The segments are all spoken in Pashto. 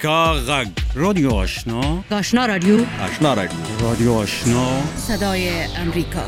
امریکا غږ رادیو آشنا آشنا رادیو رادیو آشنا صدای امریکا.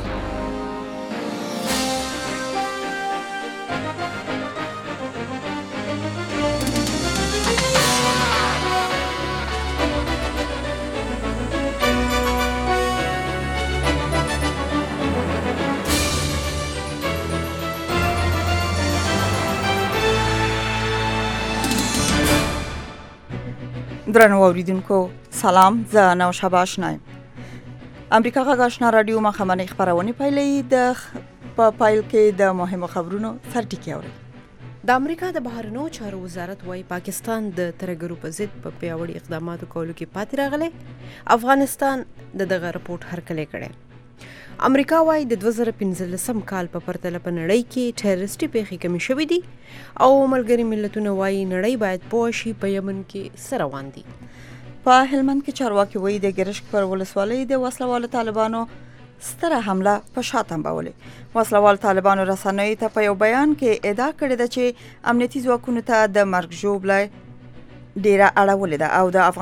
درنو اوریدونکو سلام، زه نوشابه آشنایم. امریکا غږ آشنا رادیو مخمنې خبرونه پیلې په پایل کې د مهمو خبرونو سرټکی اوري. د امریکا د بهرنیو چارو وزارت وايي پاکستان د ترګرو په ضد په پیاوړي اقداماتو کولو کې پاتې راغلی. افغانستان دغه رپورټ هرکلی کړی. امریکا وايي د 2015 کال په پرتله په نړۍ کې ټیرریسټي پیښې کمې شوې دي او ملګري ملتونه وايي نړۍ باید پوه شي په یمن کې څه روان دي. په هلمند کې چارواکي وايي د ګرشک پر ولسوالۍ د وسلوالو طالبانو ستره حمله په شا تنبولې. وسلوال طالبانو رسنیو ته په یو بیان کې ادعا کړې ده چې امنیتي ځواکونو ته د مرګ ژوبله ډیره اړولې ده او د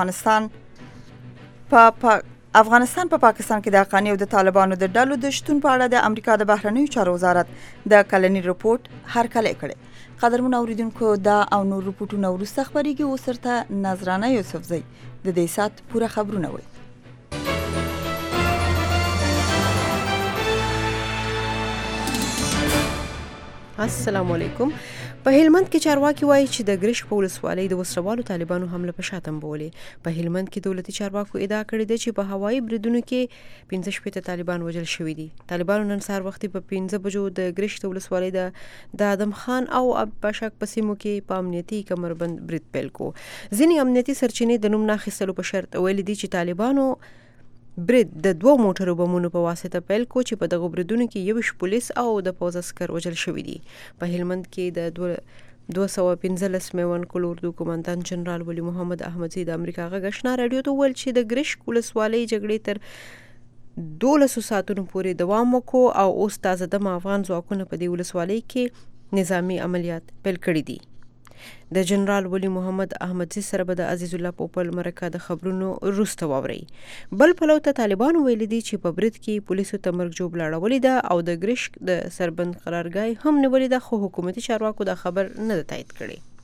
افغانستان په پاکستان کې د حقاني او د طالبانو د ډلو د شتون په اړه د امریکا د بهرنیو چارو وزارت د کلنی رپورټ هرکلی کړی. قدرمن اوریدونکو دا او نور رپورټونه وروسته خبرېږي. اوس ورته نظرانه یوسفزۍ د دې سات پوره خبرونه وایي. السلام علیکم. په هلمند کې چارواکي وایي چې د ګرشک په ولسوالۍ د وسلوالو طالبانو حمله په شا تنبولې. په هلمند کې دولتي چارواکو ادعا کړې ده چې په هوایي بریدونو کې 15 طالبان وژل شوي دي. طالبانو نن سهار وختي په 5 بجو د ګرشک ولسوالۍ د آدم خان او اباشک په سیمو کې په امنیتي کمربند برید پیل کو. ځینې امنیتي سرچینې د نوم نه اخیستلو په شرط ویلي دي چې طالبانو برید د 2 موټرو بمونو په واسطه پیل کو چې په دغه بریدونو کې 21 پولیس او د پوځ عسکر وژل شوي دي. په هلمند کې د 215 میوان کول اردو کمانډان جنرال ولی محمد احمدزی د امریکا غږ آشنا رادیو ته ویل چې د ګرشک ولسوالۍ جګړې تر 12 ساعتونو پورې دوام وکړ او اوس تازه دم افغان ځواکونه په دې ولسوالۍ کې نظامی عملیات پیل کړي دي. د جنرال ولی محمد احمدزی سره به د عزیز الله پوپل مرکه د خبرونو وروسته واوري. بل پلو ته طالبان ویلي دي چې په برید کې پولیسو ته مرګ ژوبله اړولې ده او د ګرشک د سربند قرارګاه هم نیولې ده، خو حکومتي چارواکو دا خبر نه ده تایید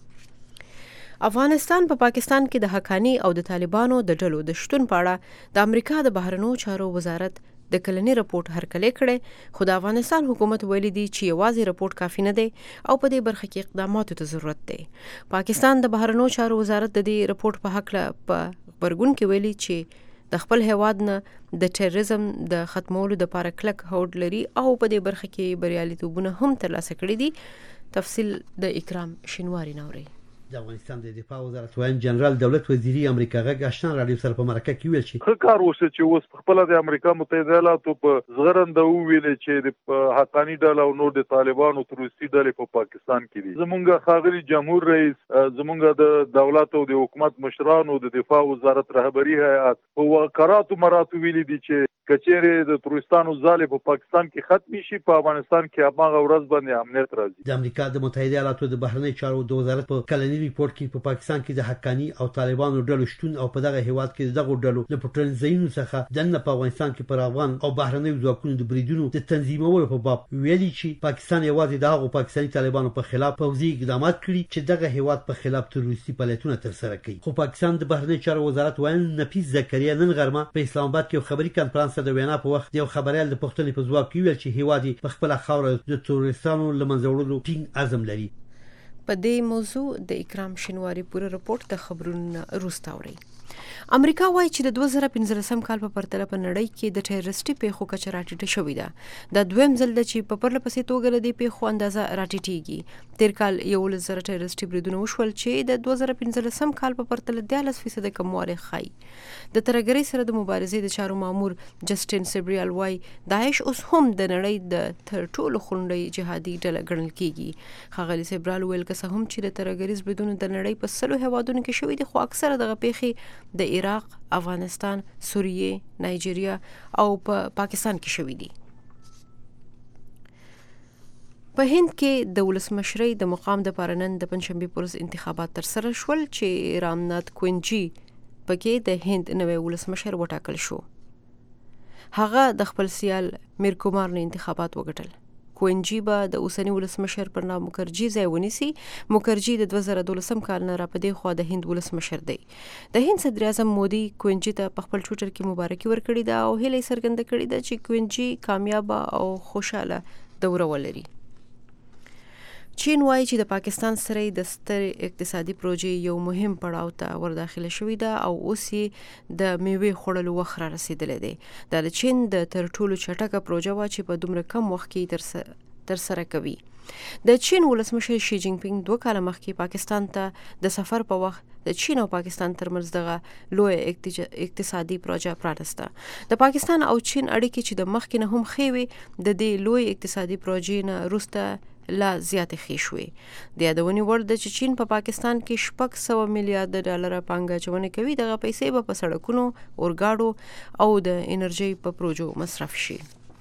کړی. افغانستان په پاکستان کې د حقانی او د طالبانو د ډلو د شتون په اړه د امریکا د بهرنیو چارو وزارت د کلنی رپورټ هرکلی کړی، خو د افغانستان حکومت ویلي دی چې یوازې رپورټ کافی نه دی او په دې برخه کې اقداماتو ته ضرورت دی. پاکستان د بهرنیو چارو وزارت د دې رپورټ په حق په خبرګون کې ویلي چې د خپل هیواد نه د ټیرریزم د ختمولو لپاره کلک هوډ لري او په دې برخه کې بریالیتوبونه هم ترلاسه کړي دي. تفصیل د اکرام شینواری نوري. د افغانستان د دفاع وزارت وایي جنرال دولت وزیری امریکا غږ آشنا رادیو سره په مرکه کې ویل چې کار وشي چې اوس خپل د امریکا متحده ایالاتو په زغرنده ویل چې د حقانی ډله او نور د طالبانو تروریستي ډلې په پاکستان کې دي. زمونږ خاغلی جمهور رئیس، زمونږ د دولت او د حکومت مشرانو د دفاع وزارت رهبری هیئت په قراتو مراتو ویل دي چې کچېره د تروریستانو ځاله په پاکستان کې ختم شي، په افغانستان کې هغه ورځ باندې امنیت راځي. د امریکا د متحده ایالاتو د بهرنی چارو د وزارت په کلنی ریپورت کې په پاکستان کې د حقانی او طالبانو ډلو شتون او په دغه هیواد کې دغه ډلو د پټنځایونو څخه د نه په افغانستان کې پر افغان او بهرنی ځواکونو د بریدونو د تنظیمولو په باب ویلي چې پاکستان یوازې د هغو پاکستاني طالبانو په خلاف پوځي اقدامات کړي چې دغه هیواد په خلاف تروریستي فعالیتونه ترسره کوي. خو پاکستان د بهرنی چارو وزارت وایي نفیس زکریا نن غرمه په اسلام آباد کې خبري کانفرنس د وینا په وخت یو خبريال د پښتنې په ځواب کې ویل چې هیواد په خپل خاور د تروریستانو لمنځه وړلو ټینګ عزم لري. په دې موضوع د اکرام شینواری پوره رپورټ د خبرونو وروسته اوري. امریکا وايي چې د 2015 کال په پرتله په نړۍ کې د ټیرریسټي پیښو کچه راټیټه شوې ده. د دویم ځل د چې په پرله پسې توګه د پیښو اندازه راټیټېږي. تیر کال 11,000 ټیرریسټي بریدونه وشول چې د 2015 کال په پرتله 13% کموالی ښيي. د ترهګرۍ سره د مبارزې د چارو مامور جسټین سیبریال وايي داعش اوس هم د نړۍ د تر ټولو خونډۍ جهادي ډله ګڼل کېږي. ښاغلي سیبریال ویل که څه هم چې د ترهګریز بریدونو د نړۍ په 100 هیوادونو کې شوي دي، خو اکثره دغه پیښې د عراق، افغانستان، سوریه، نایجیریا او په پاکستان کې شوي دي. په هند کې د ولسمشرۍ د مقام د نن د پنځشنبه پر ورځ انتخابات ترسره شول چې رامنات کوینجی پکې د هند نوی ولسمشر وټاکل شو. هغه د خپل سیال میر کومار نه انتخابات وګټل. کوینجی به د اوسنی ولسمشر پر نام مکرجی ځای ونیسي. مکرجی د 2012 کال نه را پدې خو د هند ولسمشر دی. د هند صدر اعظم مودي کوینجی ته په خپل ټویټر کې مبارکي ورکړې ده او هیله څرګنده کړې ده چې کوینجی کامیاب او خوشاله دوره ولري. چین وایي چې د پاکستان سره د ستر اقتصادي پروژې یو مهم پړاو ته ورداخله شوې ده او اوس یې د میوې خوړلو وخت را رسیدلی دی. دا د چین د تر ټولو چټکه پروژه وه چې په دومره کم وخت کې ترسره کوي. د چین ولسمشر شي جین پینګ 2 کاله مخکې پاکستان ته د سفر په وخت د چین او پاکستان ترمنځ دغه لوی اقتصادي پروژه پرانسته. د پاکستان او چین اړیکې چې د مخکې نه هم ښې وې د دې لوی اقتصادي پروژې نه وروسته لا زیاتې ښې شوې. د یادونې وړ ده چې چین په پاکستان کې 600 میلیارډ ډالر پانګه اچونه کوي. دغه پیسې به په سړکونو، اورګاډو او د انرژي په پروژو مصرف شي.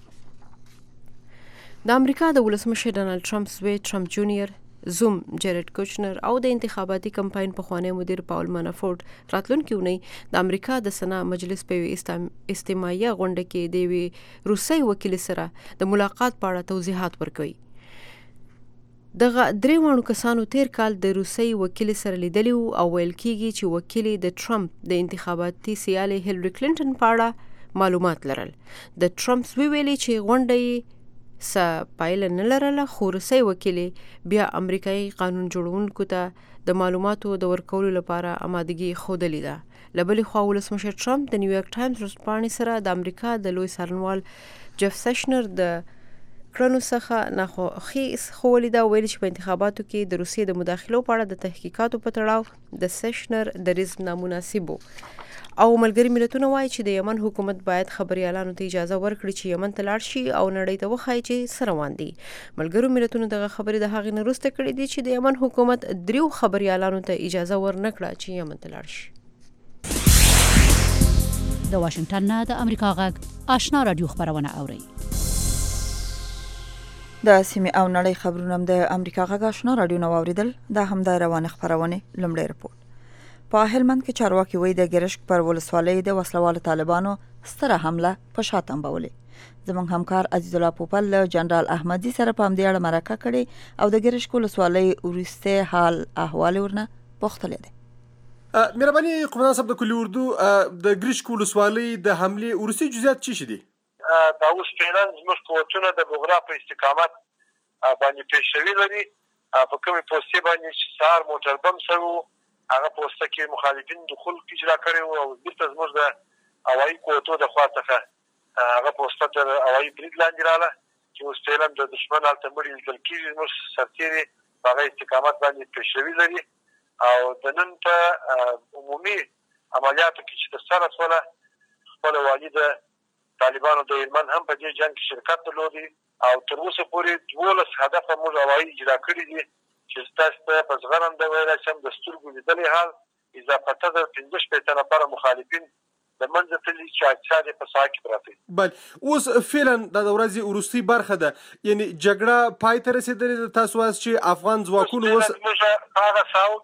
د امریکا د ولسمشر ډانلډ ټرمپ زوی ټرمپ جونیئر زوم جیرد کوچنر او د انتخاباتي کمپاین پخوانی مدیر پاول مانافورټ راتلونکي اونۍ د امریکا د سنا مجلس په استماعیه غونډه کې د یوې روسي وکیل سره د ملاقات په اړه توضیحات ورکوي. دغه درې کسانو تیر کال د روسي وکیل سره لیدلی او ویل کیږي چې وکیل د ټرمپ د انتخاباتي سیالي هیلری کلینټن په اړه معلومات لرل. د ټرمپ ویلي چې غونډه یې پایله نه لرله، خو روسي وکیل بیا امریکایي قانون جوړونکو ته د معلوماتو د ورکولو لپاره آمادګي ښودلې ده. له بلې خوا ولسمشر ټرمپ د نیویارک ټایمز ورځپاڼې سره د امریکا د لوی څارنوال جف سیشنر د کړنو څخه ناخوښي ښودلې ده. ویلي چې په انتخاباتو کې د روسیې د مداخلو په اړه د تحقیقاتو په تړاو د سیشنر دریځ نامناسب او ملګري ملتونه وایي چې د یمن حکومت باید خبريالانو ته اجازه ورکړي چې یمن ته لاړ شي او نړۍ ته وښایي چې څه روان دي. ملګرو ملتونو دغه خبرې د هغې نه وروسته کړې دي چې د یمن حکومت 3 خبريالانو ته اجازه ورنکړه چې یمن ته لاړ شي. د واشنگټن نه د امریکا غږ آشنا رادیو خبرونه اوري. د سیمې او نړۍ خبرونه د امریکا غږ آشنا رادیو نو اوریدل. دا هم د روانه خبرونه لمړی رپورت. په هلمند کې چارواکي وایي د ګرشک پر ولسوالۍ د وسلوالو طالبانو ستره حمله په شاتم بولې. زموږ همکار عزیز الله پوپل له جنرال احمدي سره په همدې اړه مرکه کړې او د ګرشک ولسوالۍ وروسته حال احوال ورنه پوښتلې ده. مهرباني قومندان صاحب د کلی اردو د ګرشک ولسوالۍ د حمله ورسي جزئیات چی دي؟ دا اوس فعلا زموږ قوتونه د بغرا په استقامت باندې پیشوي لري. په کومې پوستې باندې چې سهار موټر بم سره هغه پوسټه کې مخالفین دخول اجرا کړي او بیرته زموږ د هوایي قوتو د خوا څخه هغه پوسټه تر هوایي برید لاندې رااله چې اوس فعلا د دشمن هلته مړي لیدل کېږي. زموږ سرتېري په هغه استقامت باندې پیشوي لري او د نن په عمومي عملیاتو کې چې ترسره شوله خپل والي د طالبانو د هلمند هم په دې جنګ کې شرکت درلودی او تر اوسه پورې 12 هدف موږ هوایي اجرا کړي دي چې تاسو ته په ځغرنده ویل شم د سترګو لیدلې حال اضافه تر 15 نفر مخالفین د منځ ته چې اکثر په ساحه کې پراته. بل اوس فعلا د ورځې وروستي برخه ده، یعنی جګړه پای ته رسیدلې. تاسو واس چې افغان ځواکونو اوس هغه ساو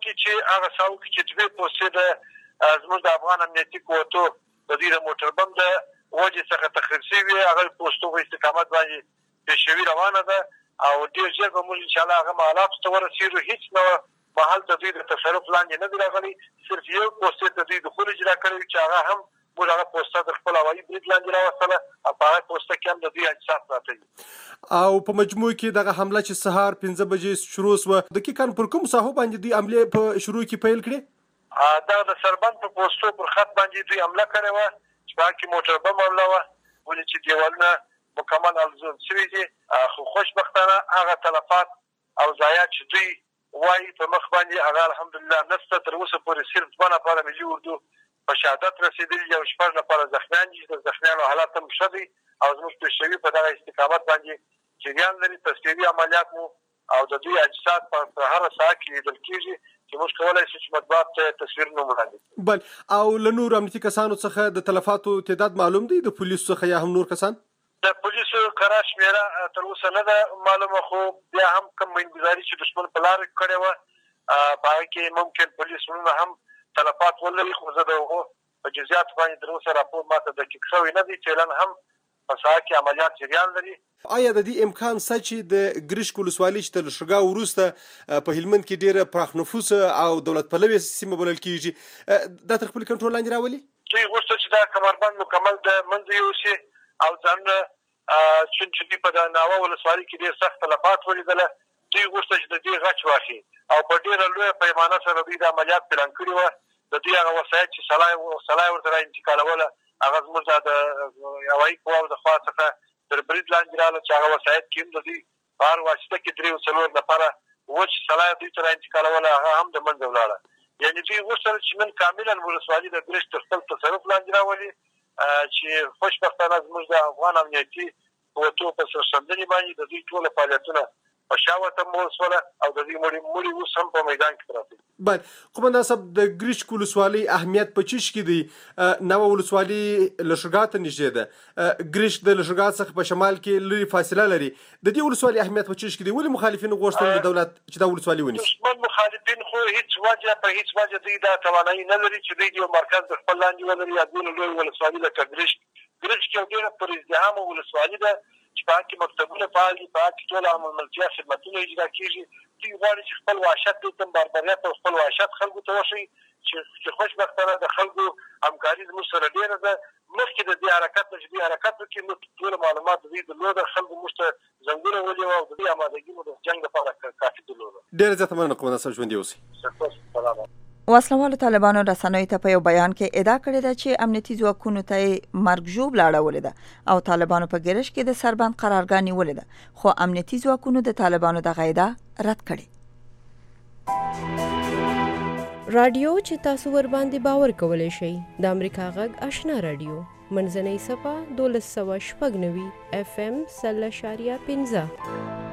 کې چې دوی پوسټ د زموږ د افغان امنیتي قوتو د دې موټر بم د وجه څخه تخریب شوی هغه پوسټو په استقامت باندې پیشوي روانه ده او ډیر ژر به موږ ان شاء الله هغه معلومات ته ورسېږو. هیڅ نو محل د دې د تصرف لاندې نه دی راغلی، صرف یو پوسټ د دې دخول اجرا کړی چې هغه هم موږ هغه پوسټ د خپل هوایي برید لاندې راوستله او په هغه پوسټ کې هم د دې اجساد پراته او په مجموع کې دغه حمله چې سهار 15 بجې شروع شوه دقیقاً پر کوم ساحو باندې دوی حمله په شروع کې پیل کړې؟ دا د سربند په پوسټو پر خط باندې دوی حمله کړې وه چې په هغه کې موټر بم حمله وه، ولې چې دیوالونه مکمل الزون شوي دي. خو خوشبختانه هغه تلفات او ضایعات چې دوی وایي په مخ باندې هغه الحمدلله نشته. تر اوسه پورې صرف 2 نفره ملي اردو په شهادت رسېدلي او 6 نفره زخمیان دي. د زخمیانو حالت هم ښه دی او زموږ پیشوي په دغه استقامت باندې جریان لري. تصویري عملیات مو او د دوی اجساد په هره ساحه کې لیدل کېږي چې موږ کولی شو چې مطبوعات ته تصویرونه وړاندې کړو. بل او له نورو امنیتي کسانو څخه د تلفاتو تعداد معلوم دی؟ د پولیسو څخه یا هم نور کسان؟ د پولیسو کره شمېره تر اوسه نه ده معلومه، خو بیا هم کوم انتظاري چې دښمن په لاره کړې وه په هغه کې ممکن پولیس هم تلفات ولري، خو زه د هغو په جزیاتو باندې تر اوسه راپور ماته دقیق شوی نه دی. فعلا هم په ساحه کې عملیات جریان لري. آیا د دې امکان شته چې د ګرشک ولسوالۍ چې تر لږ وروسته په هلمند کې ډېره پراخ نفوس او دولت پلوي سیمه بلل کېږي دا تر خپل کنټرول لاندې راولي؟ دوی غوښتل چې دا کمربند مکمل د منځه یوسي او ځانونه چې دوی په ناوه ولسوالۍ کې ډېر سخت تلفات ولیدله، دوی غوښتل چې د دې غچ واخلي او په ډېره لویه پیمانه سره دوی د عملیات پلان کړي وه. د دوی هغه وسایط چې سلای ورته انتقالوله هغه زموږ د هوایي قواو د خوا څخه تر برید لاندې راغله چې هغه وسایط کې هم د دوی په هر واسطه کې 3-4 نفره وچ سلای دوی ته انتقالوله، هغه هم د منځه ولاړه. یعنې دوی غوښتل چې نن کاملا ولسوالي د ګرشک تر خپل تصرف لاندې راولي، چې خوشبختانه زموږ د افغان امنیتي قوتو په سرښندنې باندې د دوی ټول فعالیتونه په شا وطن وسوله او د دوی مړي اوس هم په میدان کې پراته دي. بله قومندان صاحب، د ګرشک ولسوالۍ اهمیت په چیش کې دی؟ نوه ولسوالي لښکرګاه ته نږدې ده، ګرشک د لښکرګاه څخه په شمال کې لرې فاصله لري. د دې ولسوالۍ اهمیت په چیش کې دی؟ ولې مخالفینو غوښتل د دولت چې دا ولسوالي ونیسي؟ دښمن مخالفین خو په هیڅ وجه دوی دا توانایي نه لري چې دوی یو مرکز د خپل لاندې ولري یا دونه لوی ولسوالي لکه ګرشک یو ډېره پر ازدحامه ولسوالي ده چې په هغه کې مکتبونه فعال دي، په هغه کې ټول عاململتیا خدمتونه اجرا کېږي. دوی غواړي چې خپل وحشت دلته باربریت او خپل وحشت خلکو ته وښیي چې خوشبختانه د خلکو همکاري زموږ سره ډېره ده. مخکې د دې حرکت نه چې دوی حرکت وکړي نو ټوله معلومات د دوی درلوده، خلکو موږ ته زنګونه ولي او د دوی امادګي مو د جنګ لپاره کافي درلوده. ډېره زیاته مننه قومندان صاحب، ژوندي اوسئ. سلام. وسلوالو طالبانو رسنیو ته په یو بیان کې ادعا کړې ده چې امنیتي ځواکونو ته مرګ ژوبله اړولې ده او طالبانو په ګرشک کې د سربند قرارګاه نیولې ده، خو امنیتي ځواکونو د طالبانو دغه ادعا رد کړې. رادیو چې تاسو ور باندې باور کولای شئ د امریکا غږ آشنا رادیو منځنۍ صفه 1290 FM 0.15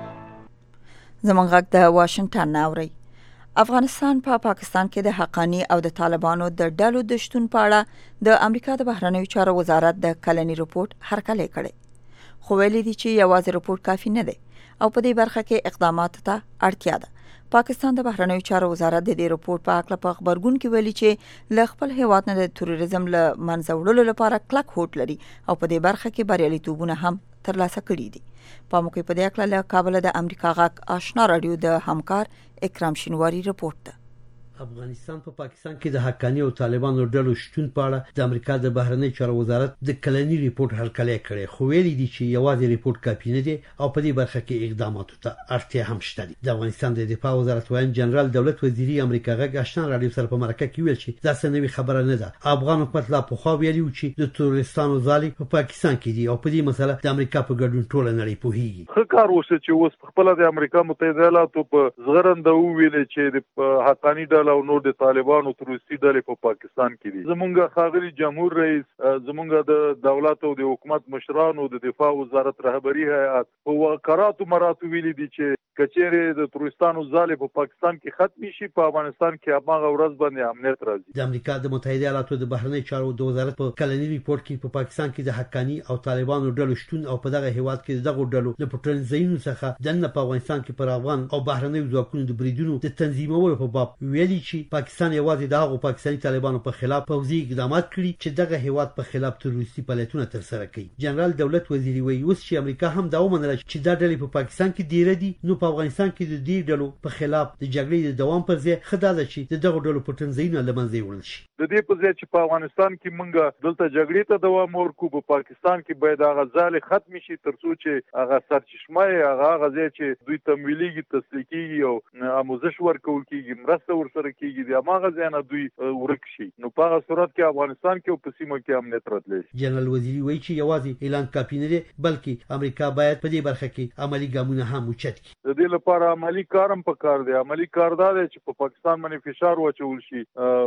زمونږ غږ د واشنگټن نه اورئ. افغانستان په پاکستان کې د حقانی او د طالبانو د ډلو د شتون په اړه د امریکا د بهرنیو چارو وزارت د کلنی رپورت هرکلی کړی، خو ویلي دي چې یوازې رپورت کافي نه دی او په دې برخه کې اقدامات ته اړتیا ده. پاکستان د بهرنیو چارو وزارت د دې رپورت په اړه په خبرګون کې ویلي چې له خپل هیواد نه د تروریزم له منځه وړلو لپاره کلک هوډ لري او په دې برخه کې بریالیتوبونه هم ترلاسه کړي دي. په موقع په دې اړه له کابل د امریکا غږ آشنا رادیو د همکار اکرام شینواری رپورت ده. افغانستان په پاکستان کې د حقانی او طالبانو ډلو شتون په اړه د امریکا د بهرنیو چارو وزارت د کلنی رپورت هرکلی کړی، خو ویلي دي چې یوازې رپورت کافي نه دی او په دې برخه کې اقداماتو ته اړتیا هم شته دي. د افغانستان د دفاع وزارت وایي جنرال دولت وزیری امریکا غږ آشنا رادیو سره په مرکه کې ویل چې دا څه نوې خبره نه ده. افغان حکومت لا پخوا ویلي و چې د تروریستانو ځالې په پاکستان کې دي او په دې مسله د امریکا په ګډون ټوله نړۍ پوهیږي. ښه کار وشو چې اوس خپل د امریکا متحده ایالاتو په زغرنده ویلې چې د حقانی ډله او نور د طالبانو تروریستي ډلې په پاکستان کې دي. زمونږ ښاغلي جمهور رئیس، زمونږ د دولت او د حکومت مشرانو، د دفاع وزارت رهبری هیئت په وقاراتو مراتو ویلي دي چې کچېرې د تروریستانو ځالې په پاکستان کې ختم شي، په افغانستان کې هماغه ورځ باندې امنیت راځي. د امریکا د متحده ایالاتو د بهرنیو چارو د وزارت په کلنی ریپورت کې په پاکستان کې د حقانی او طالبانو ډلو شتون او په دغه هیواد کې دغه ډلو د پټرن ځایونو څخه دنه په افغانستان کې پر افغان او بهرنیو ځواکونو د بریدونو د تنظیمولو په باب ویلي چې پاکستان یوازې د هغو پاکستاني طالبانو په خلاف پوځي اقدامات کړي چې دغه هیواد په خلاف تروریستي فعالیتونه ترسره کوي. جنرال دولت وزیری وایي اوس چې امریکا هم دا ومنله چې دا ډلې په پاکستان کې ډیره دي، نو په افغانستان کې د دې ډلو په خلاف د جګړې د دوام پر ځای ښه ده چې دغه ډلو پټرن ځایونه له منځه یوړل شي. د دې په ځای چې په افغانستان کې موږ دلته جګړې ته دوام ورکړو، په پاکستان کې باید هغه ځالې ختم شي تر څو چې هغه سرچشمه هغه ځای چې دوی تمویلېږي، تسلیح کېږي او آموزش ورکول کېږي، مرسته ورسره کېږي، د هماغه ځای نه دوی ورک شي، نو په هغه صورت کې افغانستان کې او په سیمه کې امنیت راتلی شي. جنرال وزیری وایي چې یوازې اعلان کافي نه دی، بلکې امریکا باید په دې برخه کې عملي ګامونه هم اوچت کړي. د دې لپاره عملي کار هم پکار دی. عملي کار دا دی چې په پاکستان باندې فشار واچول شي،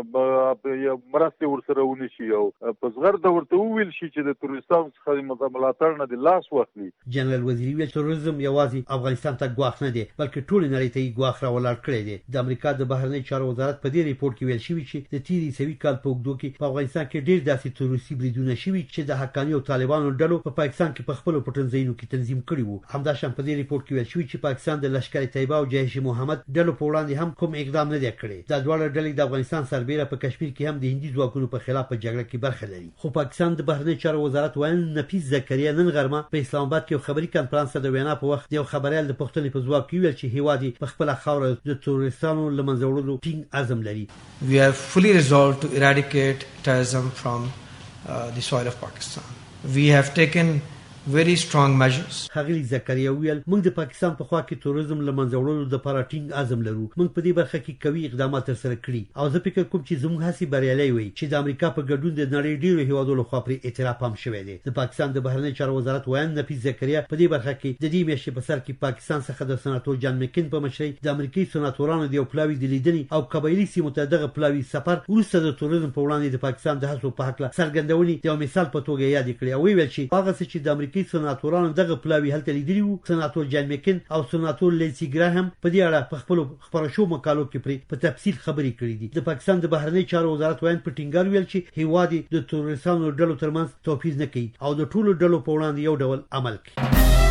مرستې ورسره ونشي او په زغرده ورته وویل شي چې د تروریستانو څخه د ملاتړ نه د لاس واخلي. جنرال وزیری ویل تروریزم یوازې افغانستان ته ګواښ نه دی، بلکې ټولې نړۍ ته یې ګواښ راولاړ کړی دی. د امریکا د بهرنیو چارو وزارت په دې ریپورت کې ویل شوي چې د تیر عیسوي کال په اوږدو کې په افغانستان کې ډېر داسې تروریستي بریدونه شوي چې د حقاني او طالبانو ډلو په پاکستان کې په خپل پټنځایونو کې تنظیم کړي وو. همداشان په دې ریپورت کې ویل شوی چې پاکستان د لشکر طیبه او جیش محمد ډلو په وړاندې هم کوم اقدام نه دی کړی. دا دواړه ډلې د افغانستان سربېره په کشمیر کې هم د هندي ځواکونو په خلاف په جګړه کې برخه لري. خو پاکستان د بهرنی چارو وزارت وایي نفیس زکریا نن غرمه په اسلام آباد کې خبري کانفرنس د وینا په وخت یو خبريال د پښتنې په ځواب کې ویل چې هیواد په خپل خاور د تروریستانو لمنځه وړلو ټینګ عزم لري. We are fully resolved to eradicate terrorism from the soil of Pakistan. We have taken very strong measures. هغلی زکریا ویل موږ د پاکستان په خوا کې تروریزم لمنځه وړلو د لپاره ټینګ عزم لرو. موږ په دې برخه کې قوي اقدامات ترسره کړي او زه فکر کوم چې زموږ هڅې بریالۍ وي چې د امریکا په ګډون د نړۍ ډیرو هیوادونو لخوا پرې اعتراف هم شوی دی. د پاکستان د بهرنی چارو وزارت وایي نفیس زکریا په دې برخه کې د دې میاشتې په سر کې پاکستان څخه د سناتور جان مکین په مشرۍ د امریکایي سناتورانو د یو پلاوي د لیدنې او قبایلی سیمو ته دغه پلاوي سفر وروسته د تروریزم په وړاندې د پاکستان د هڅو په هکله څرګندونې یو مثال په توګه یاد کړی او ویل چې هغه څه چې د امریکایي سناتورانو دغه پلاوی هلته لیدلی وو. سناتور جان مکین او سناتور لینسی ګراهم په دې اړه په خپل خبرو شو مقالو کې په تفصیل خبرې کړې دي. د پاکستان د بهرنی چارو وزارت وایي په ټینګار ویل چې هیواد د تروریستانو ډلو ترمنځ توپیر نه کوي او د ټولو ډلو په وړاندې یو ډول عمل کوي.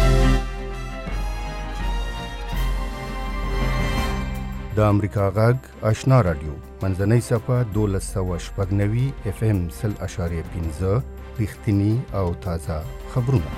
د امریکا غږ آشنا رادیو منځنۍ صفحه 1290 FM 0.15 رښتینی او تازه خبرونه.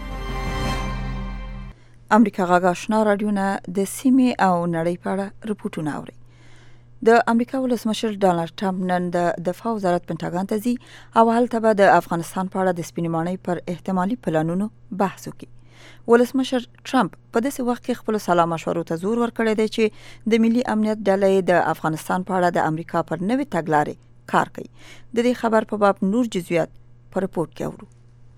امریکا غږ آشنا رادیو نه د سیمې او نړۍ په اړه رپورټونه اوري. د امریکا ولسمشر ډانلډ ټرمپ نن د دفاع وزارت پنټاګان ته ځي او هلته به د افغانستان په اړه د سپینې ماڼۍ پر احتمالي پلانونو بحث وکړي. ولسمشر ټرمپ په داسې وخت کې خپل سلا مشورو ته زور ورکړی دی چې د ملي امنیت ډلې د افغانستان په اړه د امریکا پر نوې تګلارې کار کوي. د دې خبر په باب نور جزئیات په رپورت کې اورو.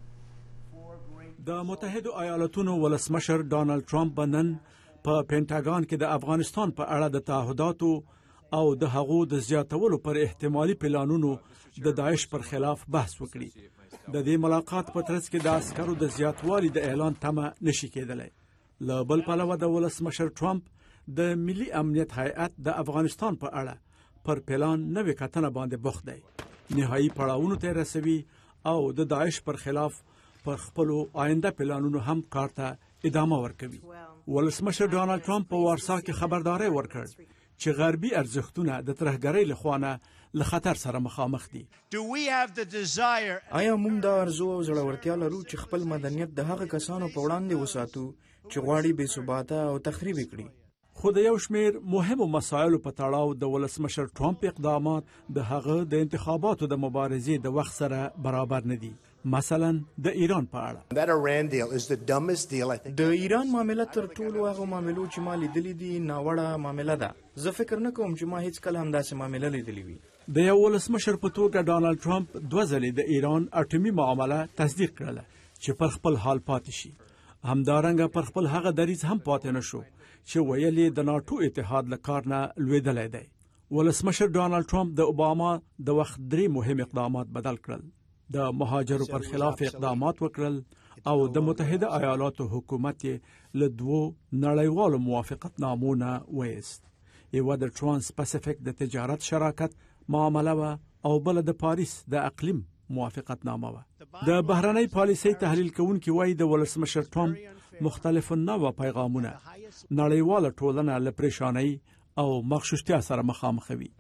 د متحده ایالاتونو ولسمشر ډانلډ ټرمپ نن په پینټاګان کې د افغانستان په اړه د تعهداتو او د هغو د زیاتولو پر احتمالي پلانونو د داعش پر خلاف بحث وکړي. د دې ملاقات په ترڅ کې د عسکرو د زیاتوالي د اعلان تمه نشي کېدلی. له بل پلوه د ولسمشر ټرمپ د ملي امنیت هیئت د افغانستان په اړه پر پلان نوې کتنه باندې بوخت دی. نهایي پړاوونو ته رسوي او د داعش پر خلاف پر خپل آینده پلانونو هم کار ته ادامه ورکوي. ولسمشر ډانلډ ټرمپ په وارسا کې خبرداري ورکړ چې غربي ارزښتونه د ترهګرۍ لخوانه له خطر سره مخامخ دي. آیا موږ دا ارزو او زړورتیا لرو چې خپل مدنیت د هغه کسانو په وړاندې وساتو چې غواړي بې ثباته او تخریب کړي؟ خو د یو شمیر مهمو مسایلو په تړاو د ولسمشر ټرمپ اقدامات د هغه د انتخاباتو د مبارزې د وخت سره برابر نه دي. مثلا د ایران په اړه د ایران معامله تر ټولو هغه معاملو چې ما لیدلې دي ناوړه معامله ده. زه فکر نه کوم چې ما هیڅ کله هم داسې معامله لیدلې وي. د یو ولسمشر په توګه ډانلډ ټرمپ 2 ځلې د ایران اټومي معامله تصدیق کړله چې پر خپل حال پاتې شي. همدارنګه پر خپل هغه دریځ هم پاتې نشو چې ویلي د ناتو اتحاد له کار نه لوېدلی دی. ولسمشر ډانلډ ټرمپ د اوباما د وخت 3 مهم اقدامات بدل کړل. د مهاجرو پر خلاف اقدامات وکړل او د متحده ایالاتو حکومت له 2 نړیوالو موافقت نامونه وایست. یو د ترانس پاسفیک د تجارت شراکت معامله او بل د پاریس د اقلیم موافقت نامه و. د بهرنۍ پالیسۍ تحلیل کوونکي وایي د ولسمشر ټرمپ مختلف نوع پیغامونه نړیواله ټولنه له پریشانۍ او مغشوشتیا سره مخامخ وي.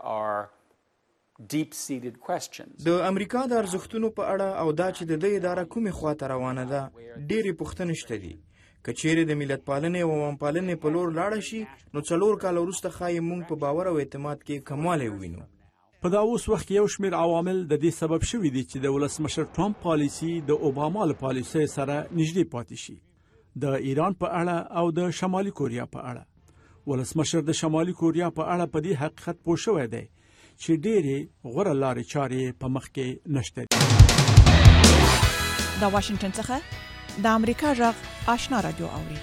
د امریکا د ارزښتونو په اړه او دا چې د دې اداره کومې خواته روانه ده ډېرې پوښتنې شته دي. که چیرې د ملت پالنې او عوام پالنې په لور لاړه شي نو 4 کاله وروسته ښایي موږ په باور او اعتماد کې کموالی ووینو. په دا اوس وخت کې یو شمېر عوامل د دې سبب شوي دي چې د ولسمشر ټرمپ پالیسي د اوباما له پالیسۍ سره نږدې پاتې شي. د ایران په اړه او د شمالي کوریا په اړه. ولسمشر د شمالي کوریا په اړه په دې حقیقت پوه شوی دی چې ډېرې غوره لارې چارې په مخ کې نشته. د واشنگټن څخه د امریکا غږ آشنا رادیو اوري.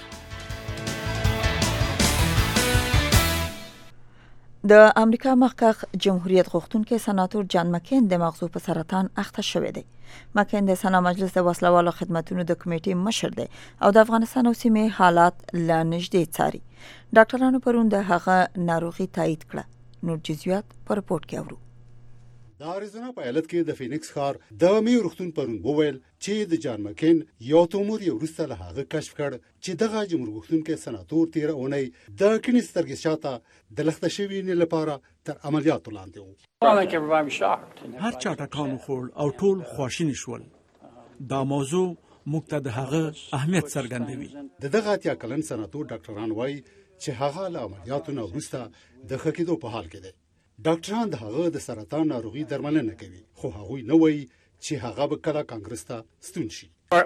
د امریکا مخکښ جمهوریت غوښتونکي سناتور جان مکین د مغزو په سرطان اخته شوی دی. مکین د سنا مجلس د وسلوالو خدماتو د کمیټې مشر دی او د افغانستان او سیمې حالات لا نږدې څاري. ډاکټرانو پرون د هغه ناروغي تایید کړه. نور جزئیات په رپورت کې اورو. د اریزونا په ایالت کې د فینکس ښار د میو روغتون پرون وویل چې د جان مکین یو تومور یو وروسته له هغه کشف کړ چې دغه جمهور غوښتون کې سناتور تیر اونۍ د کڼې سترګې شاته د لخته شوي نه لپاره تر عملیاتو لاندې و. هر چا ټکان وخوړ او ټول خواشیني شول. دا موضوع موږ ته د هغه اهمیت څرګندوي. دغه اتیا کلن سناتور ډاکټران وایي چې هغه له عملیاتو نه وروسته د ښه کېدو په حال کې دی. ډاکټران د هغه د سرطان ناروغي درملنه کوي، خو هغوی نه وایي چې هغه به کله کانګرس ته ستون شي.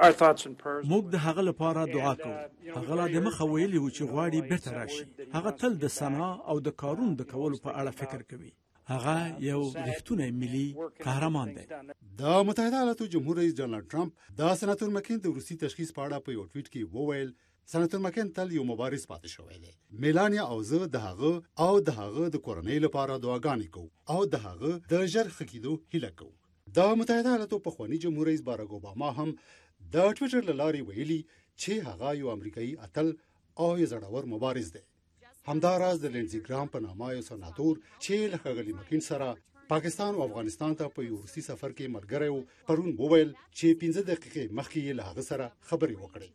موږ د هغه لپاره دعا کوو. هغه لا د مخه ویلي و چې غواړي بیرته راشي. هغه تل د سنا او د کارونو د کولو په اړه فکر کوي. هغه یو رښتونی ملي قهرمان دی. د متحده ایالاتو جمهور رئیس ډونالډ ټرمپ د سناتور مکین د وروستي تشخیص په اړه په یو ټویټ کې وویل سناتور مکین تل یو مبارز پاتې شوی دی. میلانیا او زه د هغه د کورنۍ لپاره دعاګانې کوو او د هغه د ژر ښه کېدو هیله کوو. د متحده ایالاتو پخواني جمهور رئیس باراک اوباما هم د ټویټر له لارې ویلي چې هغه یو امریکایي اتل او یو زړور مبارز دی. همداراز د لینزي ګرام په نامه یو سناتور چې له ښاغلي مکین سره پاکستان او افغانستان ته په یو روسي سفر کې ملګری و پرون وویل چې 15 دقیقې مخکې یې له هغه سره خبرې وکړې.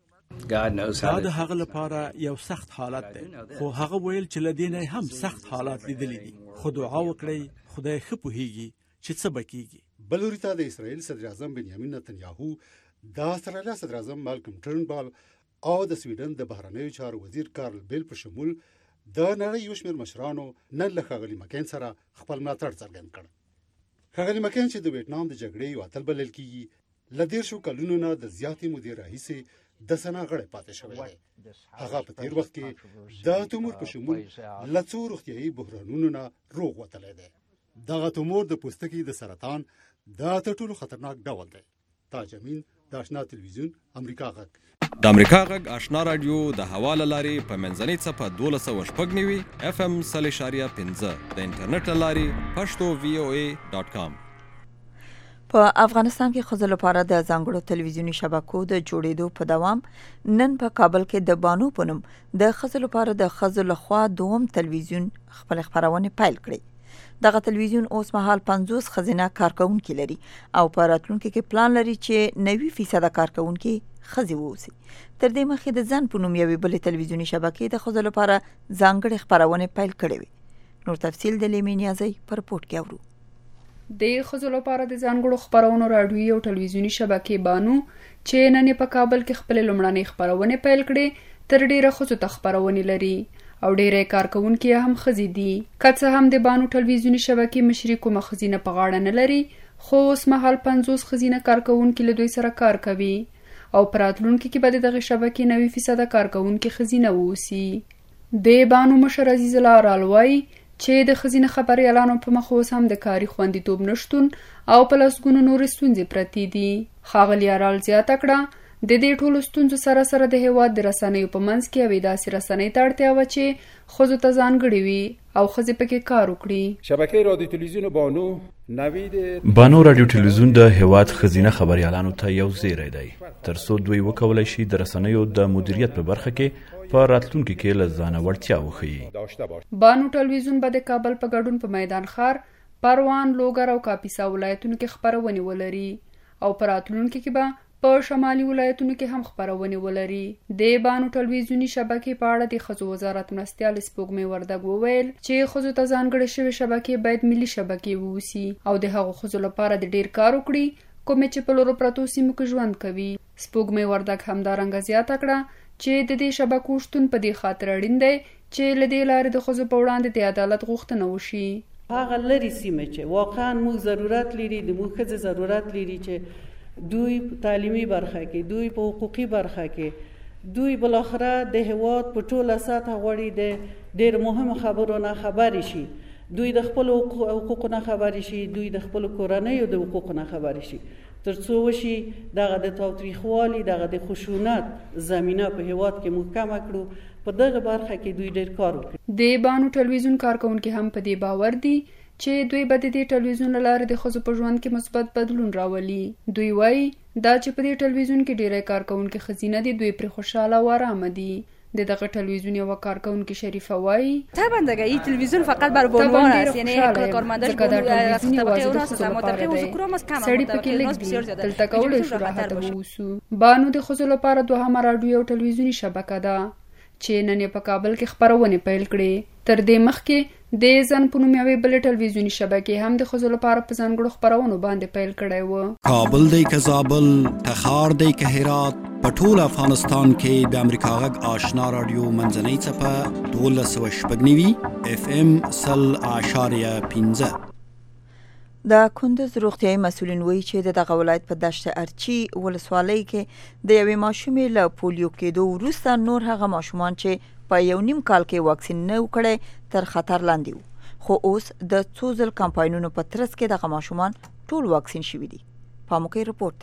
دا د هغه لپاره یو سخت حالت دی، خو هغه ویل چې له دې نه هم سخت حالات لیدلی دي. خو دعا وکړئ خدای ښه پوهیږي چې څه به کیږي. بل وروسته د اسرائیل صدر اعظم بنیامین نتنیاهو، د استرالیا صدر اعظم مالکم ټرنبال او د سویډن د بهرنیو چارو وزیر کارل بیل په شمول د نړۍ یو شمېر مشرانو نن له ښاغلي مکین سره خپل ملاتړ څرګند کړ. ښاغلي مکین چې د ویتنام د جګړې یو اتل بلل کیږي، له 13 کلونو نه د زیاتې مودې راهیسې د سنا غړی پاتې شوی دی. هغه په تیر وخت کې د تومور په شمول له څو روغتیایي بحرانونو نه روغ وتلی دی. دغه تومور د پوستکي د سرطان د تر ټولو خطرناک ډول دی. تاج امین، د آشنا تلویزیون، امریکا غږ. د امریکا غږ آشنا رادیو د حواله لارې په منځنۍ څپه 1290 FM 3.15 د انټرنیټ لارې pashto.voa.com. په افغانستان کې ښځو لپاره د ځانګړو تلویزیوني شبکو د جوړېدو په دوام نن په کابل کې د بانو په نوم د ښځو لپاره د ښځو لخوا دوم تلویزیون خپل خپرونې پیل کړې. دغه تلویزیون اوس مهال 50 ښځینه کارکونکي لري او په راتلونکي کې پلان لري چې 90% کارکونکي ښځې واوسي. تر دې مخکې د ځان په نوم یوې بلې تلویزیوني شبکې د ښځو لپاره ځانګړې خپرونې پیل کړې وې. نور تفصیل د لیمې نیازۍ په رپورټ کې اورو. د ښځو لپاره د ځانګړو خپرونو راډیویي او ټلویزیوني شبکې بانو چې نن په کابل کې خپل لومړنۍ خپرونې پیل کړې، تر ډیره ښځو ته خپرونې لري او ډیره کارکونکي هم ښځې دي. که څه هم د بانو ټلویزیوني شبکې مشري کومه ښځینه په غاړه نه لري، خو اوس مهال 50 ښځینه کارکونکي له دوی سره کار کوي او په راتلونکي کې به د دغه شبکې 90% کارکونکي ښځینه واوسي. د بانو مشر عزیز الله رال وایي چې د ښځینه خبریالانو په مخ اوس هم د کاري خوندیتوب نشتون او په لسګونو نورې ستونزې پرتې دي. ښاغلي رال زیاته کړه د دې ټولو ستونزو سره سره د هېواد د رسنیو په منځ کې یوې داسې رسنۍ ته اړتیا وه چې ښځو ته ځانګړې وي او ښځې پکې کار وکړي. شبکه رادیو تلویزیون بانو نوید بانو رادیو تلویزیون د هېواد ښځینه خبریالانو ته یو زیری دی تر څو دوی وکولی شي د رسنیو د مدیریت په برخه کې په راتلونکي کې له ځانه وړتیا وښیي. بانو ټلویزیون به د کابل په ګډون په میدان ښار، پروان، لوګر او کاپیسا ولایتونو کې خپرونې ولري او په راتلونکي کې به په شمالي ولایتونو کې هم خپرونې ولري. د بانو ټلویزیوني شبکې په اړه د ښځو وزارت مرستیال سپوږمۍ وردګ وویل چې ښځو ته ځانګړې شوې شبکې باید ملي شبکې واوسي او د هغو ښځو لپاره د ډیر کار وکړي کومې چې په لورو پرتو سیمو کې ژوند کوي. سپوږمۍ وردګ همدارنګه زیاته کړه چې د دې شبکو شتون په دې خاطر اړین دی چې له دې لارې د ښځو په وړاندې د عدالت غوښتنه وشي. هغه لري سیمه چې واقعا موږ ضرورت لري، د موږ ښځې ضرورت لري چې دوی په تعلیمي برخه کې، دوی په حقوقي برخه کې، دوی بالاخره د هېواد په ټوله سطحه غواړي د ډېر مهمو خبرو نه خبرې شي، دوی د خپلو حقوقو نه خبرې شي، دوی د خپلو کورنیو د حقوقو نه خبرې شي، تر څو وشي دغه د تاوتریخوالي، دغه د خشونت زمینه په هېواد کې محکمه کړو. په دغه برخه کې دوی ډېر کار وکړي. د بانو ټلویزیون کارکونکي هم په دې باور دي چې دوی به د دې ټلویزیون له لارې د ښځو په ژوند کې مثبت بدلون راولي. دوی وایي دا چې په دې ټلویزیون کې ډیری کارکونکي ښځینه دي، دوی پرې خوشحاله او ارامه دي. د دغه ټلویزیون یو کارکونکي شریفه وایي طبعا دیگه این تلویزیون فقط بر عنوان است، یعنی کارمندش سړی پکې لږ دي دلته کولی شو راحته واوسو. بانو د ښځو لپاره دوهمه راډیو او ټلویزیوني شبکه ده چې نن یې په کابل کې خپرونې پیل کړې. تر دې مخکې د زن په نوم یوې بلې ټلویزیوني شبکې هم د ښځو لپاره په ځانګړو خپرونو باندې پیل کړی و. کابل دی که زابل، تخار دی که هرات، په ټول افغانستان کې د امریکا غږ آشنا راډیو منځنۍ څپه 1290 FM 0.15. د کندز روغتیايي مسؤلین وایي چې دغه ولایت په دشت ارچي ولسوالۍ کې د یوې ماشومې له پولیو کېدو وروسته نور هغه ماشومان چې په 1.5 کال کې واکسین نه وکړي تر خطر لاندې وو، خو اوس د څو ځل کمپاینونو په ترڅ کې دغه ماشومان ټول واکسین شوي دي. پاموکي رپورټ.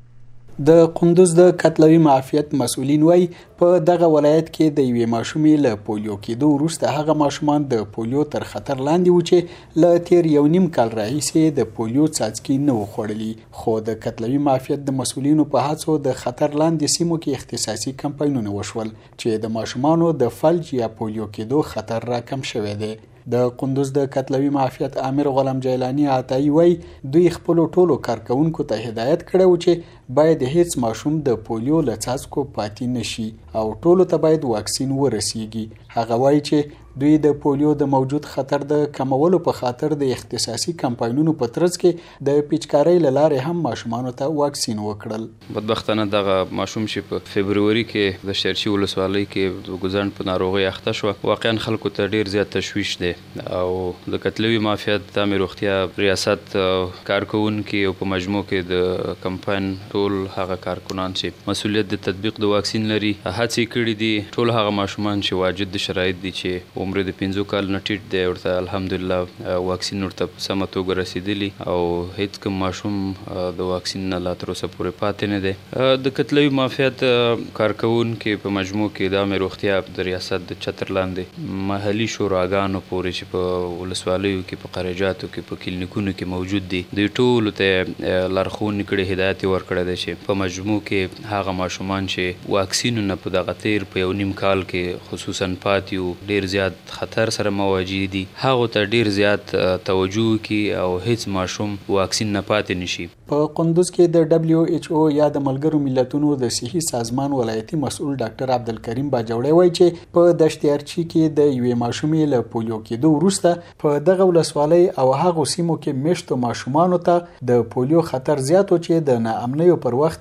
د کندز د قتلوي معافیت مسؤلین وایي په دغه ولایت کې د یوې ماشومې له پولیو کېدو وروسته هغه ماشومان د پولیو تر خطر لاندې وو چې له تیر 1.5 کال راهیسې د پولیو څاڅکي نه وو خوړلي، خو د قتلوي معافیت د مسؤلینو په هڅو د خطر لاندې سیمو کې اختصاصي کمپاینونه وشول چې د ماشومانو د فلج یا پولیو کېدو خطر راکم شوی دی. د کندز د قتلوي معافیت امیر غلام جیلانی عطایی وایي دوی خپل ټولو کارکونکو ته هدایت کړی و چې باید هیڅ ماشوم د پولیو له څاڅکو پاتې نشي او ټولو ته باید واکسین ورسیږي. هغه وایي چې دوی د پولیو د موجود خطر د کمولو په خاطر د اختصاصي کمپاینونو په ترڅ کې د پیچکارۍ له لارې هم ماشومانو ته واکسین وکړل. بدبختانه دغه ماشوم چې په فبروري کې د شرچي ولسوالۍ کې د ګوزڼ په ناروغۍ اخته شو، واقعا خلکو ته ډیر زیات تشویش دی او د قتلوي معافیت د امیر روغتیا ریاست کارکونکي او په مجموع کې د کمپاین ټول هغه کارکنان چې مسؤلیت د تطبیق د واکسین لري هڅې کړې دي. ټول هغه ماشومان چې واجد شرایط دي چې عمر د 15 کال نه ټیټ دی ورته الحمدلله واکسین ورته په سمه توګه رسیدلی او هیڅ کوم ماشوم د واکسین نه لا تر اوسه پورې پاتې نه دی. د قتلوي معافیت کارکونکي په مجموع کې د امیر روغتیا د ریاست د چتر لاندې محلي شوراګانو پورې چې په ولسوالیو کې په قریجاتو کې په کلینیکونو کې موجود دي دوی ټولو ته لارښوونې کړې، هدایت یې ورکړی دی چې په مجموع کې هغه ماشومان چې واکسینونه په دغه تیر په 1.5 کال کې خصوصا پاتې وو ډیر زیات خطر سره مواجه دي، هغه ته ډیر زیات توجه کی او هیڅ ماشوم واکسین نه پاتې نشي. په کندوز کې د WHO یا د ملګرو ملتونو د صحي سازمان ولایتي مسؤل ډاکټر عبدالکریم باجوړی وایي چې په دشت ارچي کې د یوې ماشومې له پولیو کېدو وروسته په دغه ولسوالۍ او هغو سیمو کې میشتو ماشومانو ته د پولیو خطر زیات و چې د ناامنیو پر وخت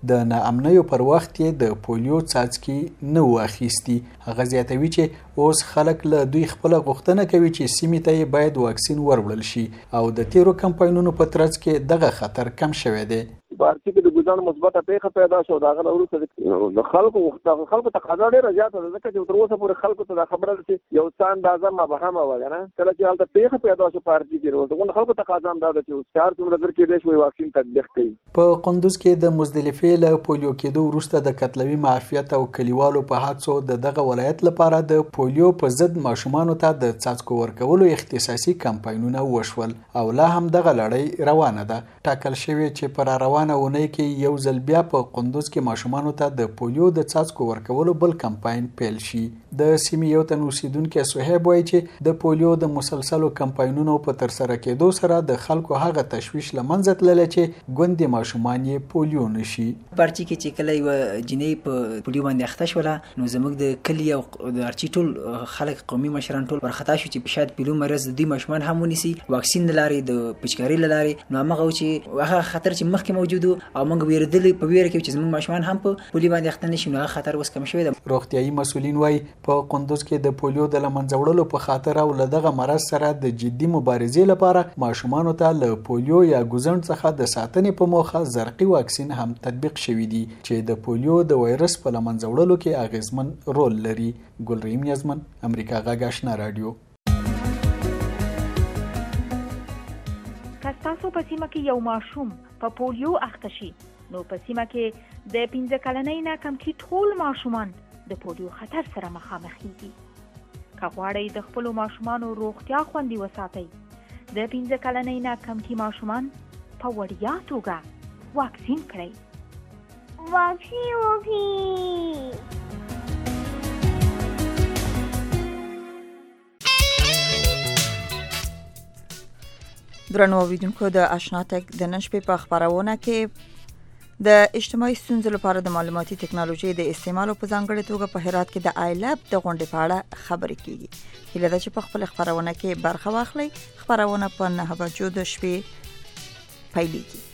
یې د پولیو څاڅکي نه و اخیستي. هغه زیاتوي چې اوس خلک له دوی خپل غوښتنه کوي چې سیمې ته باید واکسین وروړل شي او د تیرو کمپاینونو په ترڅ کې دغه خطر کم شوی دی. بارچي کې د ګوزڼ مثبته پیښه پیدا شو، دا غل وروسته د خلکو تقاضا ډیره زیاته ده ځکه چې تر اوسه پورې خلکو ته دا خبره ده چې یو څه اندازه مبهمه وه کنه کله چې هلته پیښه پیدا شو بارچي کې نو خلکو تقاضا هم دا ده چې هر څومره ژر کېدای شي واکسین تطبیق کړي. په کندوز کې د مزدلفې له پولیو کېدو وروسته د قتلوي معافیت او کلیوالو په هڅو دغه ولایت لپاره د پولیو په ضد ماشومانو ته د څاڅکو ورکولو اختصاصي کمپاینونه وشول او لا هم دغه لړۍ روانه ده. ټاکل شوی چې پر روانه ونې کې یو ځل بیا په کندوز کې ماشومانو ته د پولیو د څاڅکو ورکولو بل کمپاین پیل شي. د سیمې یو تن اوسیدونکی صهیب وایي چې د پولیو د مسلسلو کمپاینونو په ترسره کېدو سره د خلکو هغه تشویش له منځه تللی چې ګوندې ماشومان یې پولیو نشي. پارچي کې چې کله یوه جنۍ په پولیو باندې اخته شوله نو زموږ د کلي او د ارچي ټول خلک قومي مشران ټول ورخطا شو چې شاید پولیو مرض د دوی ماشومان هم ونیسي واکسین له لارې د پیچکارۍ له لارې. نو همغه چې هغه خطر چې مخکې موجود و او موږ ویرېدلې په ویره کې چې زموږ ماشومان هم په پولیو باندې اخته نشي نو هغه خطر اوس کم شوی دی. روغتیايي مسؤلین وایي په کندوز کې د پولیو د له منځه وړلو په خاطر او له دغه مرض سره د جدي مبارزې لپاره ماشومانو ته له پولیو یا ګوزڼ څخه د ساتنې په موخه زرقي واکسین هم تطبیق شوی دی چې د پولیو د وایرس په له منځه وړلو کې اغیزمن رول لري. ګلریم یزمن، امریکا غږ آشنا رادیو. تاسو په سیمه کې یو ماشوم په پولیو اخته شي نو په سیمه کې د 15 کلنۍ نه کم کې ټول ماشومان د پولیو خطر سره مخامخ دي. که غواړئ د خپل ماشومانو روغتیا خوندي وساتئ د 15 کلنۍ نه کم کې ماشومان په وړیا توګه واکسین کړئ. واکسین وکړئ. درنو اوریدونکو د آشنا تک د نن شپې په خبرونه کې د اجتماعي ستونزو لپاره د معلوماتي ټکنالوژي د استعمال په ځانګړي توګه په هرات کې د آیلاب د غونډې په اړه خبرې کیږي. هیله ده چې په خپل خبرونه کې برخه واخلئ. خبرونه په 9 بجو د شپې پیلېږي.